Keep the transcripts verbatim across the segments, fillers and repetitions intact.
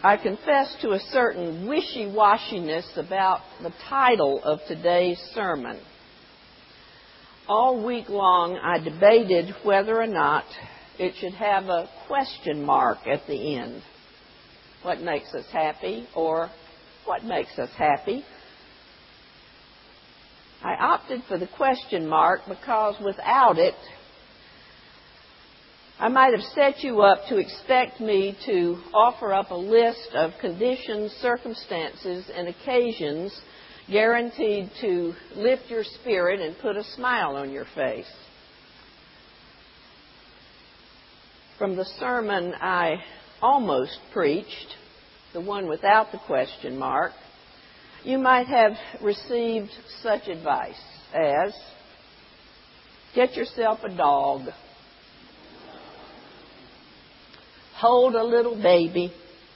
I confess to a certain wishy-washiness about the title of today's sermon. All week long I debated whether or not it should have a question mark at the end. What makes us happy, or what makes us happy? I opted for the question mark because without it, I might have set you up to expect me to offer up a list of conditions, circumstances, and occasions guaranteed to lift your spirit and put a smile on your face. From the sermon I almost preached, the one without the question mark, you might have received such advice as, get yourself a dog. Hold a little baby.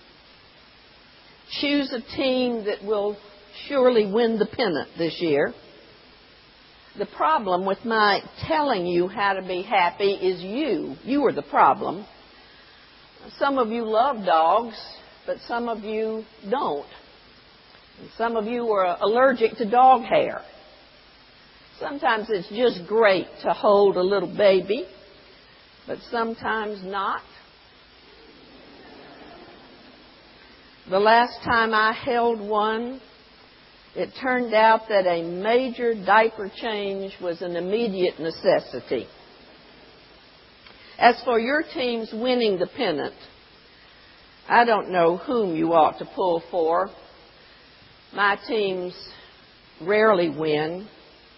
Choose a team that will surely win the pennant this year. The problem with my telling you how to be happy is you. You are the problem. Some of you love dogs, but some of you don't. And some of you are allergic to dog hair. Sometimes it's just great to hold a little baby, but sometimes not. The last time I held one, it turned out that a major diaper change was an immediate necessity. As for your team's winning the pennant, I don't know whom you ought to pull for. My teams rarely win.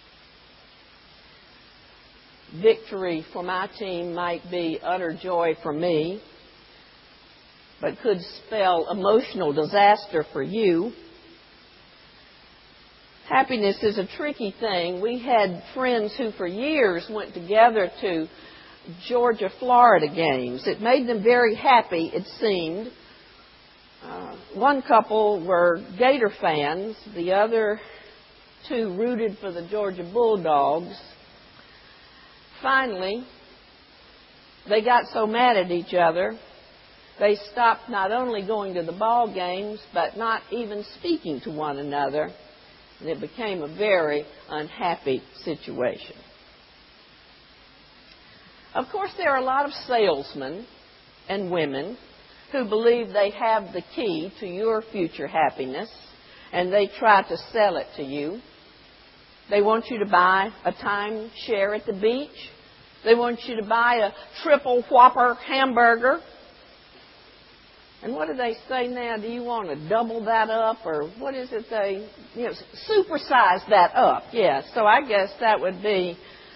Victory for my team might be utter joy for me, but could spell emotional disaster for you. Happiness is a tricky thing. We had friends who for years went together to Georgia-Florida games. It made them very happy, it seemed. Uh, one couple were Gator fans. The other two rooted for the Georgia Bulldogs. Finally, they got so mad at each other, they stopped not only going to the ball games, but not even speaking to one another. And it became a very unhappy situation. Of course, there are a lot of salesmen and women who believe they have the key to your future happiness, and they try to sell it to you. They want you to buy a timeshare at the beach. They want you to buy a triple whopper hamburger. And what do they say now? Do you want to double that up? Or what is it they, you know, supersize that up? Yes. So I guess that would be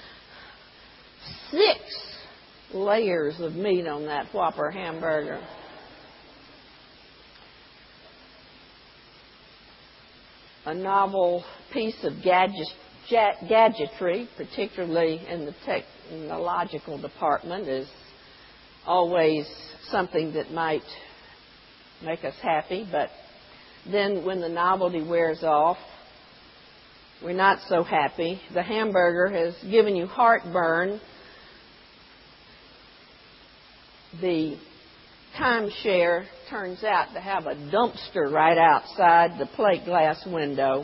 six layers of meat on that Whopper hamburger. A novel piece of gadget, gadgetry, particularly in the technological department, is always something that might make us happy, but then when the novelty wears off, we're not so happy. The hamburger has given you heartburn. The timeshare turns out to have a dumpster right outside the plate glass window.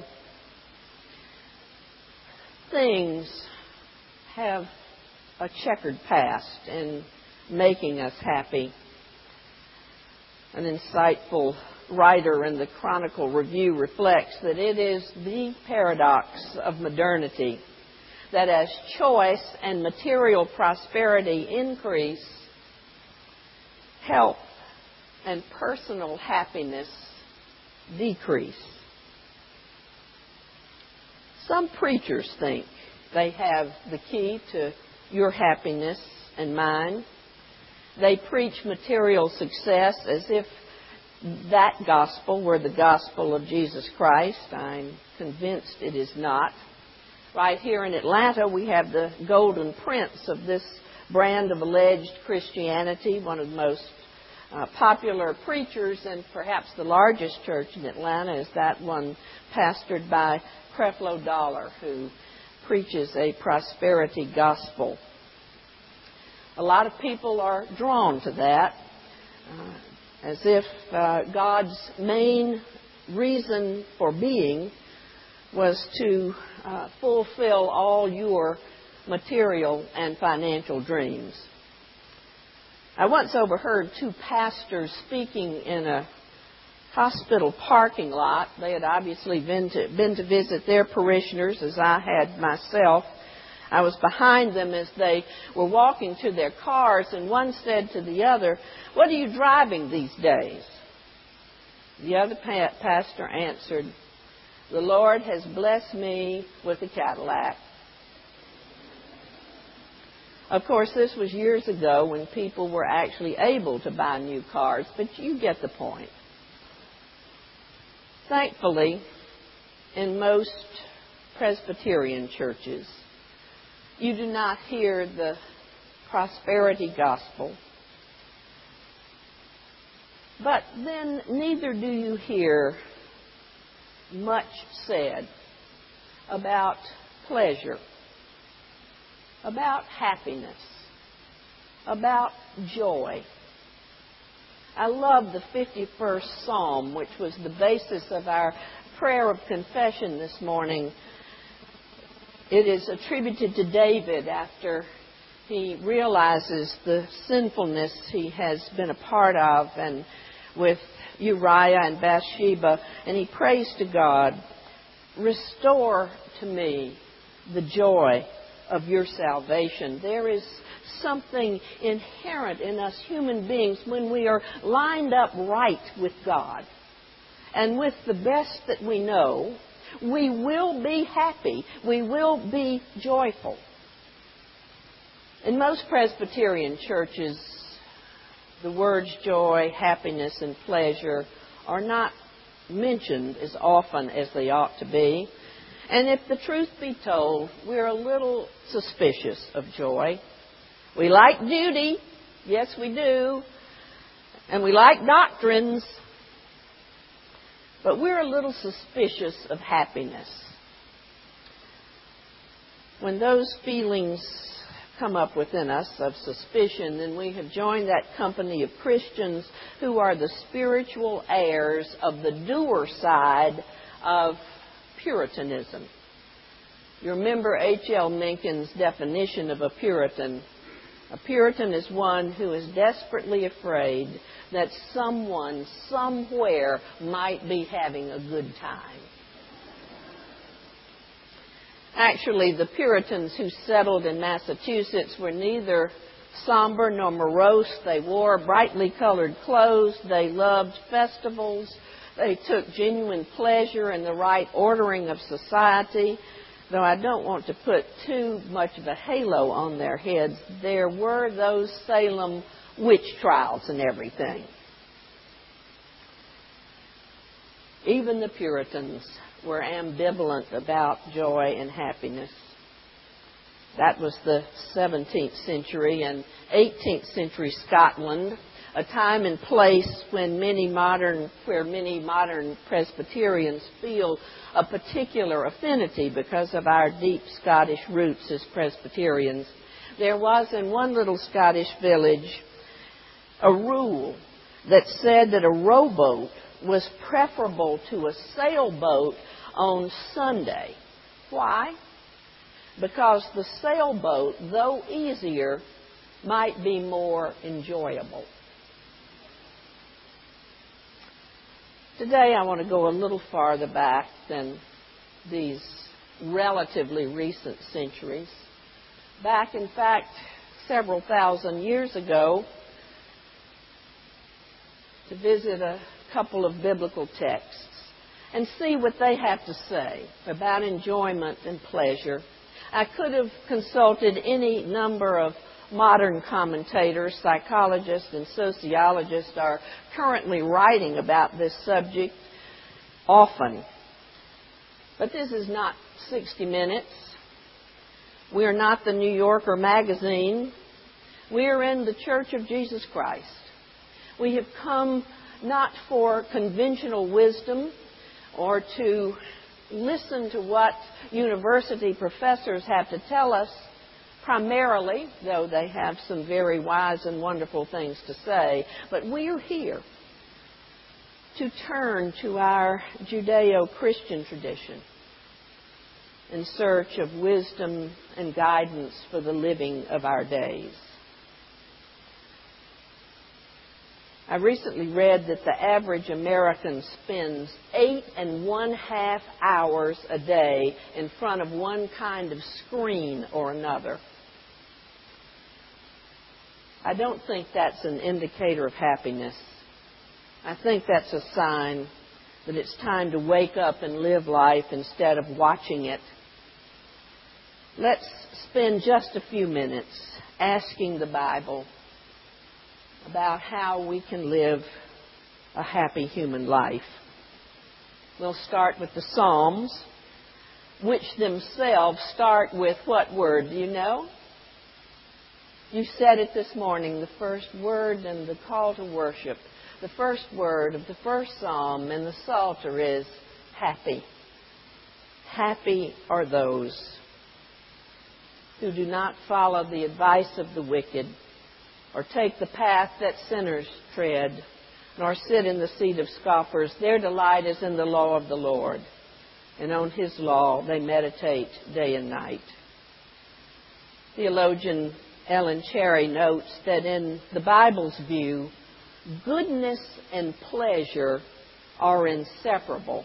Things have a checkered past in making us happy. An insightful writer in the Chronicle Review reflects that it is the paradox of modernity that as choice and material prosperity increase, health and personal happiness decrease. Some preachers think they have the key to your happiness and mine. They preach material success as if that gospel were the gospel of Jesus Christ. I'm convinced it is not. Right here in Atlanta, we have the golden prince of this brand of alleged Christianity, one of the most uh, popular preachers and perhaps the largest church in Atlanta is that one pastored by Creflo Dollar, who preaches a prosperity gospel. A lot of people are drawn to that. Uh, as if uh, God's main reason for being was to uh, fulfill all your material and financial dreams. I once overheard two pastors speaking in a hospital parking lot. They had obviously been to, been to visit their parishioners, as I had myself. I was behind them as they were walking to their cars, and one said to the other, "What are you driving these days?" The other pa- pastor answered, "The Lord has blessed me with a Cadillac." Of course, this was years ago when people were actually able to buy new cars, but you get the point. Thankfully, in most Presbyterian churches, you do not hear the prosperity gospel. But then neither do you hear much said about pleasure, about happiness, about joy. I love the fifty-first Psalm, which was the basis of our prayer of confession this morning. It is attributed to David after he realizes the sinfulness he has been a part of, and with Uriah and Bathsheba, and he prays to God, "Restore to me the joy of your salvation." There is something inherent in us human beings when we are lined up right with God and with the best that we know. We will be happy. We will be joyful. In most Presbyterian churches, the words joy, happiness, and pleasure are not mentioned as often as they ought to be. And if the truth be told, we're a little suspicious of joy. We like duty. Yes, we do. And we like doctrines. But we're a little suspicious of happiness. When those feelings come up within us of suspicion, then we have joined that company of Christians who are the spiritual heirs of the doer side of Puritanism. You remember H L Mencken's definition of a Puritan. A Puritan is one who is desperately afraid that someone somewhere might be having a good time. Actually, the Puritans who settled in Massachusetts were neither somber nor morose. They wore brightly colored clothes. They loved festivals. They took genuine pleasure in the right ordering of society. Though I don't want to put too much of a halo on their heads, there were those Salem witch trials and everything. Even the Puritans were ambivalent about joy and happiness. That was the seventeenth century and eighteenth century Scotland, a time and place when many modern, where many modern Presbyterians feel a particular affinity because of our deep Scottish roots as Presbyterians. There was in one little Scottish village a rule that said that a rowboat was preferable to a sailboat on Sunday. Why? Because the sailboat, though easier, might be more enjoyable. Today I want to go a little farther back than these relatively recent centuries. Back, in fact, several thousand years ago, to visit a couple of biblical texts and see what they have to say about enjoyment and pleasure. I could have consulted any number of modern commentators. Psychologists and sociologists are currently writing about this subject often. But this is not sixty minutes. We are not the New Yorker magazine. We are in the Church of Jesus Christ. We have come not for conventional wisdom or to listen to what university professors have to tell us, primarily, though they have some very wise and wonderful things to say. But we are here to turn to our Judeo-Christian tradition in search of wisdom and guidance for the living of our days. I recently read that the average American spends eight and one half hours a day in front of one kind of screen or another. I don't think that's an indicator of happiness. I think that's a sign that it's time to wake up and live life instead of watching it. Let's spend just a few minutes asking the Bible about how we can live a happy human life. We'll start with the Psalms, which themselves start with what word? Do you know? You said it this morning, the first word and the call to worship. The first word of the first Psalm in the Psalter is happy. Happy are those who do not follow the advice of the wicked, or take the path that sinners tread, nor sit in the seat of scoffers. Their delight is in the law of the Lord, and on His law they meditate day and night. Theologian Ellen Cherry notes that in the Bible's view, goodness and pleasure are inseparable.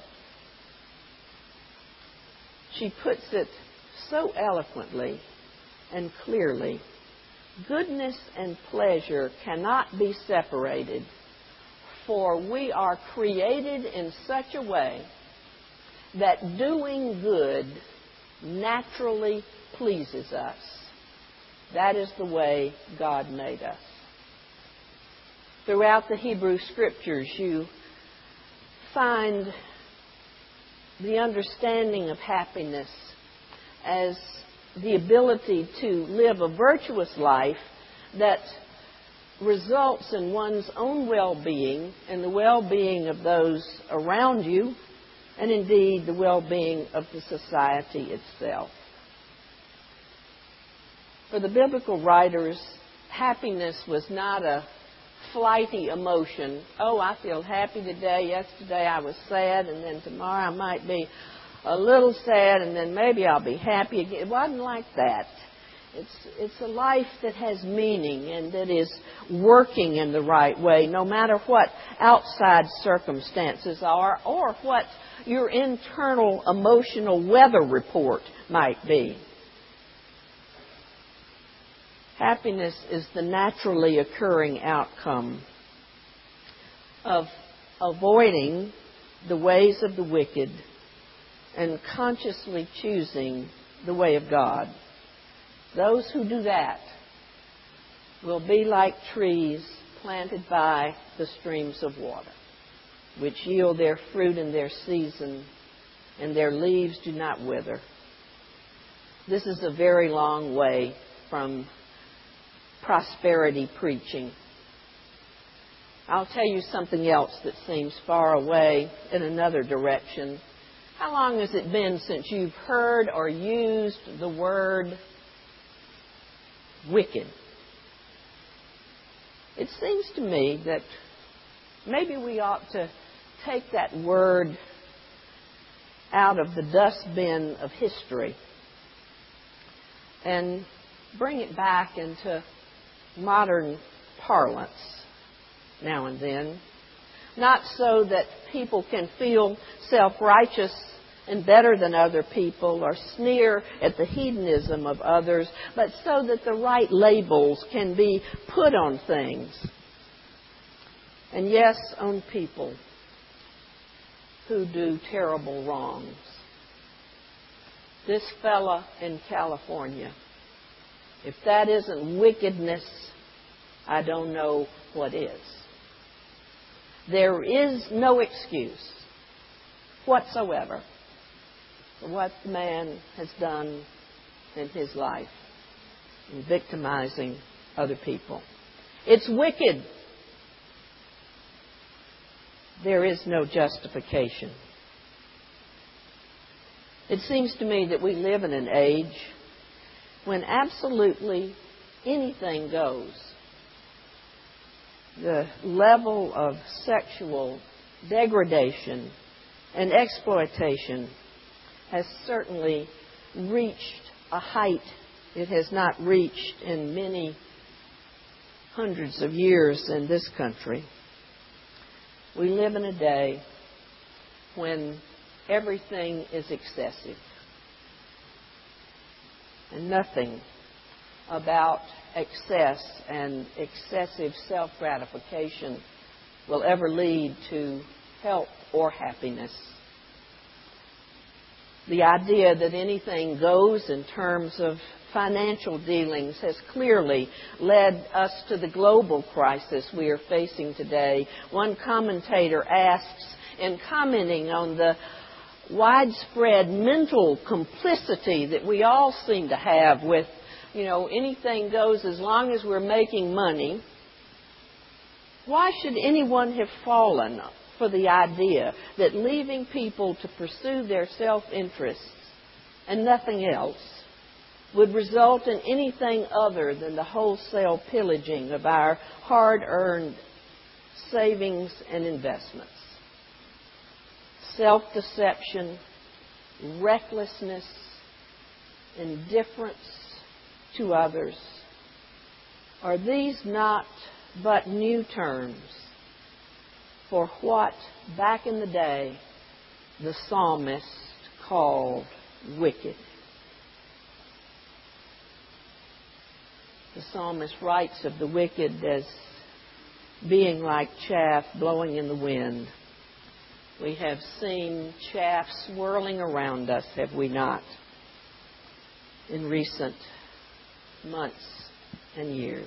She puts it so eloquently and clearly. Goodness and pleasure cannot be separated, for we are created in such a way that doing good naturally pleases us. That is the way God made us. Throughout the Hebrew Scriptures, you find the understanding of happiness as the ability to live a virtuous life that results in one's own well-being and the well-being of those around you, and indeed the well-being of the society itself. For the biblical writers, happiness was not a flighty emotion. Oh, I feel happy today. Yesterday I was sad, and then tomorrow I might be a little sad, and then maybe I'll be happy again. It wasn't like that. It's, it's a life that has meaning and that is working in the right way, no matter what outside circumstances are or what your internal emotional weather report might be. Happiness is the naturally occurring outcome of avoiding the ways of the wicked and consciously choosing the way of God. Those who do that will be like trees planted by the streams of water, which yield their fruit in their season, and their leaves do not wither. This is a very long way from prosperity preaching. I'll tell you something else that seems far away in another direction. How long has it been since you've heard or used the word wicked? It seems to me that maybe we ought to take that word out of the dustbin of history and bring it back into modern parlance now and then. Not so that people can feel self-righteous and better than other people or sneer at the hedonism of others, but so that the right labels can be put on things. And yes, on people who do terrible wrongs. This fella in California, if that isn't wickedness, I don't know what is. There is no excuse whatsoever for what the man has done in his life in victimizing other people. It's wicked. There is no justification. It seems to me that we live in an age when absolutely anything goes. The level of sexual degradation, and exploitation has certainly reached a height it has not reached in many hundreds of years in this country. We live in a day when everything is excessive, and nothing about excess and excessive self-gratification will ever lead to health or happiness. The idea that anything goes in terms of financial dealings has clearly led us to the global crisis we are facing today. One commentator asks, in commenting on the widespread mental complicity that we all seem to have with, you know, anything goes as long as we're making money, why should anyone have fallen for the idea that leaving people to pursue their self-interests and nothing else would result in anything other than the wholesale pillaging of our hard-earned savings and investments? Self-deception, recklessness, indifference to others, are these not but new terms for what, back in the day, the psalmist called wicked? The psalmist writes of the wicked as being like chaff blowing in the wind. We have seen chaff swirling around us, have we not, in recent months and years.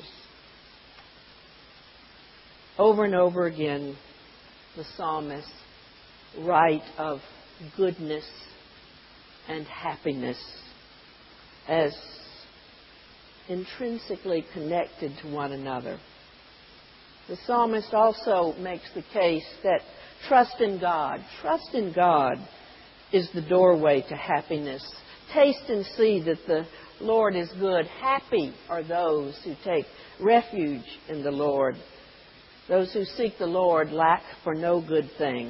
Over and over again, the psalmists write of goodness and happiness as intrinsically connected to one another. The psalmist also makes the case that trust in God, trust in God is the doorway to happiness. Taste and see that the Lord is good. Happy are those who take refuge in the Lord. Those who seek the Lord lack for no good thing.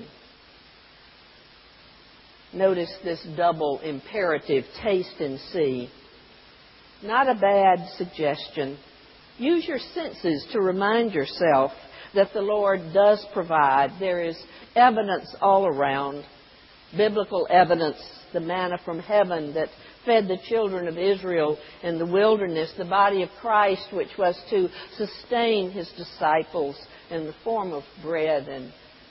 Notice this double imperative, taste and see. Not a bad suggestion. Use your senses to remind yourself that the Lord does provide. There is evidence all around, biblical evidence, the manna from heaven that fed the children of Israel in the wilderness, the body of Christ which was to sustain his disciples in the form of bread, and,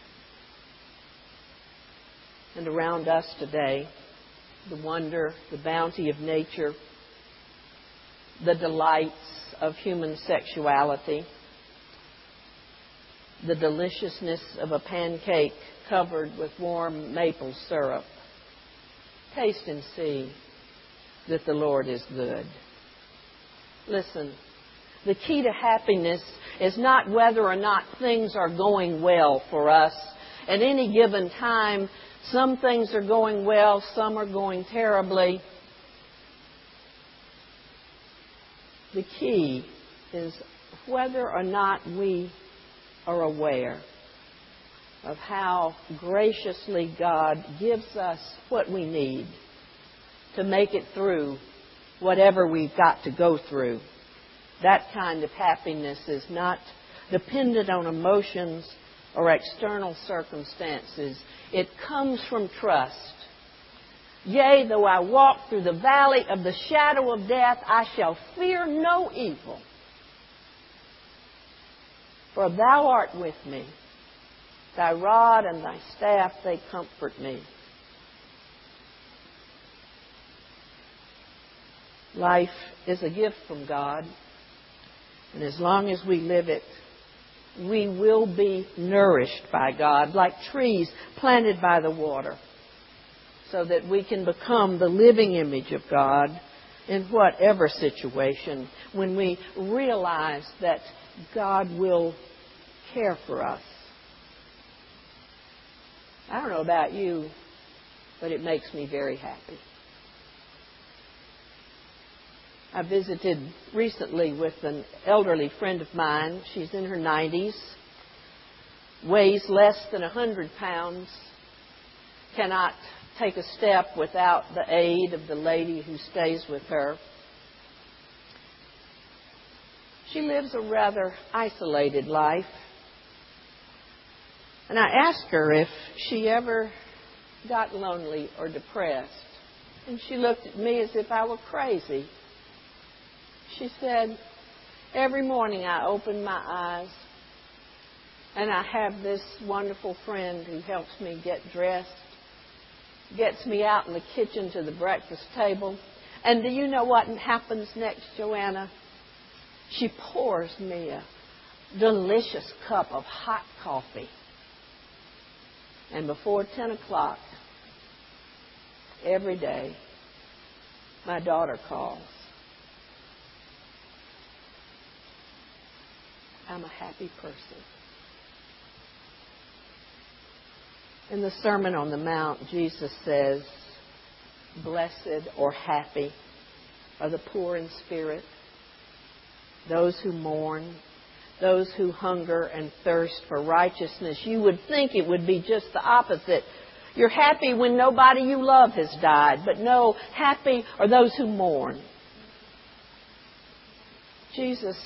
and around us today, the wonder, the bounty of nature, the delights of human sexuality, the deliciousness of a pancake covered with warm maple syrup. Taste and see that the Lord is good. Listen, the key to happiness is not whether or not things are going well for us. At any given time, some things are going well, some are going terribly. The key is whether or not we are aware of how graciously God gives us what we need to make it through whatever we've got to go through. That kind of happiness is not dependent on emotions or external circumstances. It comes from trust. Yea, though I walk through the valley of the shadow of death, I shall fear no evil. For thou art with me. Thy rod and thy staff, they comfort me. Life is a gift from God. And as long as we live it, we will be nourished by God like trees planted by the water, so that we can become the living image of God in whatever situation, when we realize that God will care for us. I don't know about you, but it makes me very happy. I visited recently with an elderly friend of mine. She's in her nineties. weighs less than a hundred pounds cannot take a step without the aid of the lady who stays with her. She lives a rather isolated life. And I asked her if she ever got lonely or depressed. And she looked at me as if I were crazy. She said, every morning I open my eyes and I have this wonderful friend who helps me get dressed, gets me out in the kitchen to the breakfast table. And do you know what happens next, Joanna? She pours me a delicious cup of hot coffee. And before ten o'clock every day, my daughter calls. I'm a happy person. In the Sermon on the Mount, Jesus says, blessed or happy are the poor in spirit, those who mourn, those who hunger and thirst for righteousness. You would think it would be just the opposite. You're happy when nobody you love has died, but no, happy are those who mourn. Jesus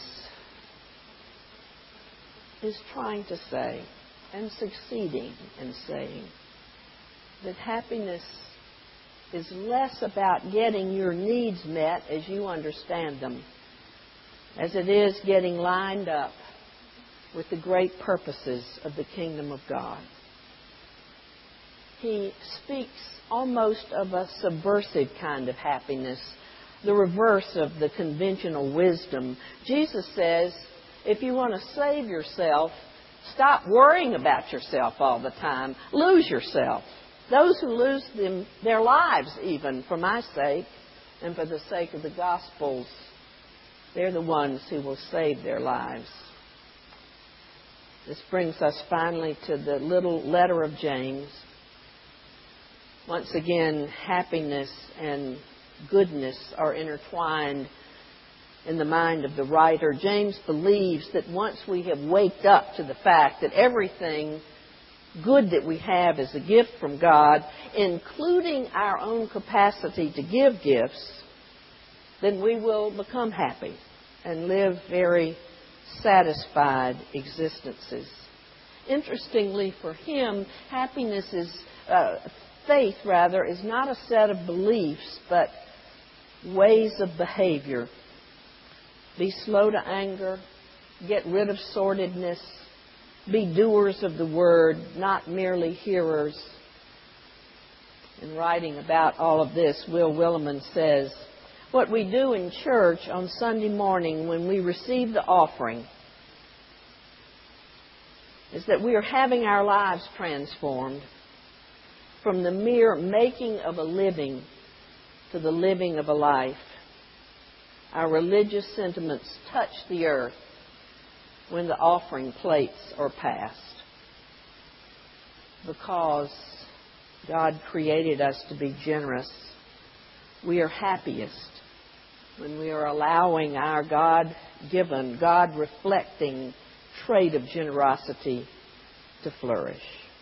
is trying to say, and succeeding in saying, that happiness is less about getting your needs met as you understand them, as it is getting lined up with the great purposes of the kingdom of God. He speaks almost of a subversive kind of happiness, the reverse of the conventional wisdom. Jesus says, if you want to save yourself, stop worrying about yourself all the time. Lose yourself. Those who lose them, their lives even, for my sake and for the sake of the Gospels, they're the ones who will save their lives. This brings us finally to the little letter of James. Once again, happiness and goodness are intertwined in the mind of the writer. James believes that once we have waked up to the fact that everything good that we have is a gift from God, including our own capacity to give gifts, then we will become happy and live very satisfied existences. Interestingly for him, happiness is, uh, faith rather, is not a set of beliefs, but ways of behavior. Be slow to anger, get rid of sordidness, be doers of the word, not merely hearers. In writing about all of this, Will Willimon says, what we do in church on Sunday morning when we receive the offering is that we are having our lives transformed from the mere making of a living to the living of a life. Our religious sentiments touch the earth when the offering plates are passed. Because God created us to be generous, we are happiest when we are allowing our God-given, God-reflecting trait of generosity to flourish.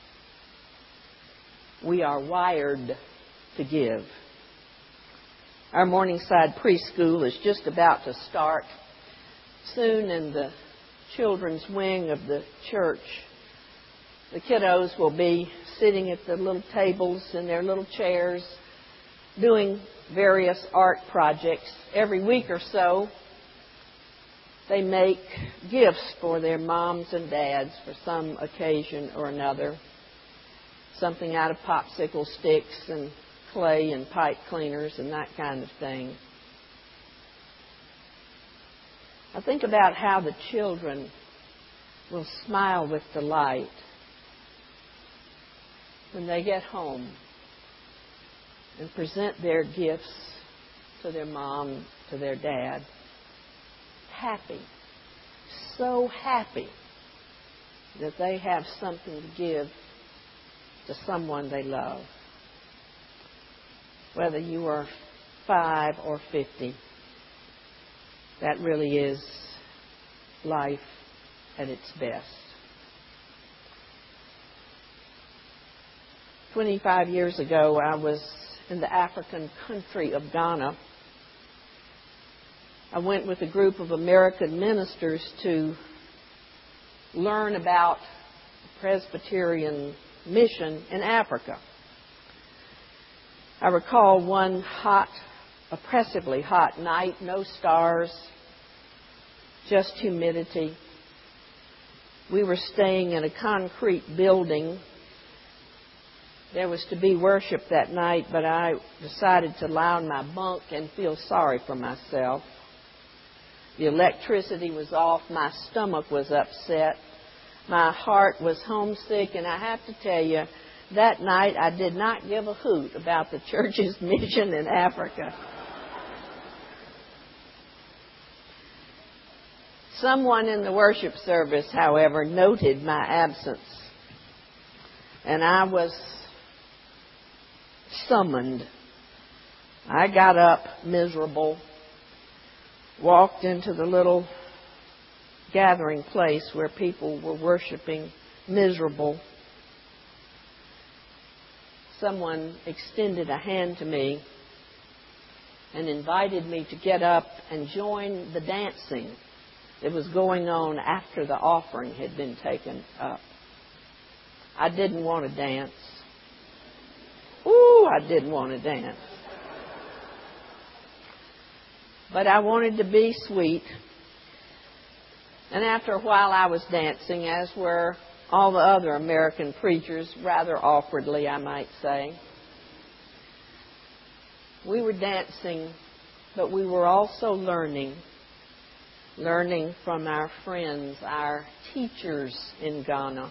We are wired to give. Our Morningside preschool is just about to start. Soon in the children's wing of the church, the kiddos will be sitting at the little tables in their little chairs doing various art projects. Every week or so, they make gifts for their moms and dads for some occasion or another. Something out of popsicle sticks and clay and pipe cleaners and that kind of thing. I think about how the children will smile with delight when they get home and present their gifts to their mom, to their dad. Happy, so happy that they have something to give to someone they love. Whether you are five or fifty, that really is life at its best. twenty-five years ago, I was in the African country of Ghana. I went with a group of American ministers to learn about the Presbyterian mission in Africa. I recall one hot, oppressively hot night, no stars, just humidity. We were staying in a concrete building. There was to be worship that night, but I decided to lie on my bunk and feel sorry for myself. The electricity was off. My stomach was upset. My heart was homesick. And I have to tell you, that night I did not give a hoot about the church's mission in Africa. Someone in the worship service, however, noted my absence. And I was summoned. I got up miserable, walked into the little gathering place where people were worshiping, miserable. Someone extended a hand to me and invited me to get up and join the dancing that was going on after the offering had been taken up. I didn't want to dance. Ooh, I didn't want to dance. But I wanted to be sweet. And after a while I was dancing, as were all the other American preachers, rather awkwardly, I might say. We were dancing, but we were also learning. Learning from our friends, our teachers in Ghana,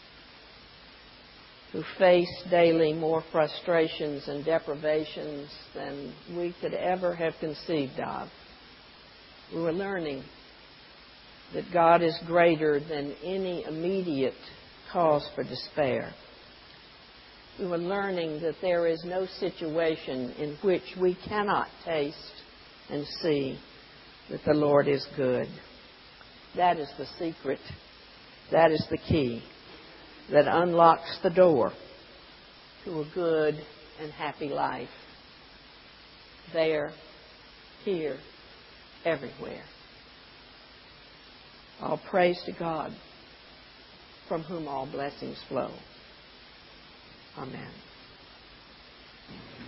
who face daily more frustrations and deprivations than we could ever have conceived of. We were learning that God is greater than any immediate cause for despair. We were learning that there is no situation in which we cannot taste and see that the Lord is good. That is the secret. That is the key that unlocks the door to a good and happy life. There, here, everywhere. All praise to God, from whom all blessings flow. Amen.